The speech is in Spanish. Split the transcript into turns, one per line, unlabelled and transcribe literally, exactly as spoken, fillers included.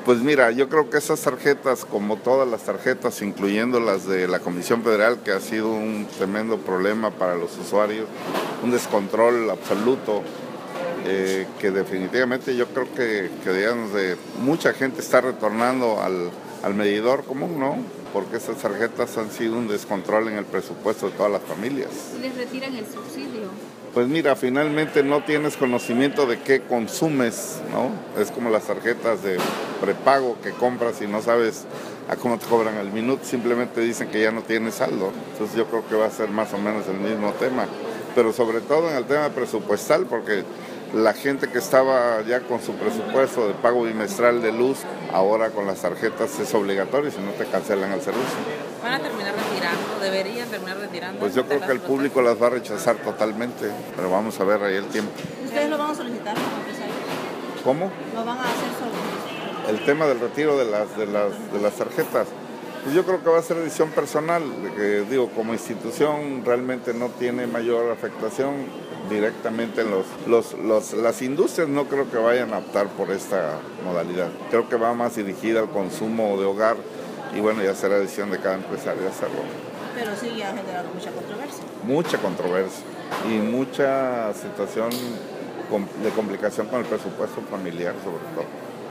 Pues mira, yo creo que esas tarjetas, como todas las tarjetas, incluyendo las de la Comisión Federal, que ha sido un tremendo problema para los usuarios, un descontrol absoluto, eh, que definitivamente yo creo que, que digamos, de, mucha gente está retornando al, al medidor común, ¿no? Porque esas tarjetas han sido un descontrol en el presupuesto de todas las familias.
¿Les retiran el subsidio?
Pues mira, finalmente no tienes conocimiento de qué consumes, ¿no? Es como las tarjetas de prepago que compras y no sabes a cómo te cobran al minuto, simplemente dicen que ya no tienes saldo. Entonces yo creo que va a ser más o menos el mismo tema, pero sobre todo en el tema presupuestal, porque la gente que estaba ya con su presupuesto de pago bimestral de luz, ahora con las tarjetas es obligatorio, si no te cancelan el servicio.
¿Van a terminar retirando? ¿Deberían terminar retirando?
Pues yo creo que el público las va a rechazar totalmente, pero vamos a ver ahí el tiempo.
¿Ustedes lo van a solicitar como empresarios?
¿Cómo?
¿Lo van a hacer solo?
El tema del retiro de las, de las, de las tarjetas. Pues yo creo que va a ser decisión personal, que digo, como institución realmente no tiene mayor afectación directamente en los, los, los, las industrias no creo que vayan a optar por esta modalidad. Creo que va más dirigida al consumo de hogar y bueno, ya será decisión de cada empresario hacerlo.
Pero sí ha generado mucha controversia.
Mucha controversia y mucha situación de complicación con el presupuesto familiar sobre todo.